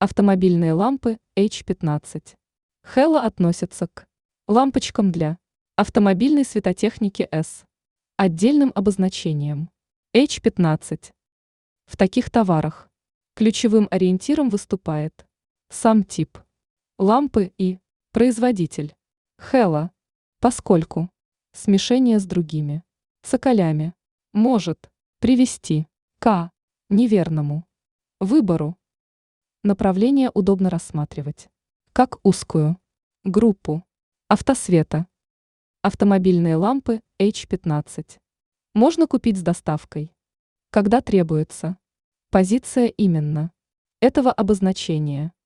Автомобильные лампы H15. Hella относятся к лампочкам для автомобильной светотехники S. Отдельным обозначением H15. В таких товарах ключевым ориентиром выступает сам тип лампы и производитель Hella, поскольку смешение с другими соколями может привести к неверному выбору. Направление удобно рассматривать как узкую группу автосвета. Автомобильные лампы H15 можно купить с доставкой, когда требуется позиция именно этого обозначения.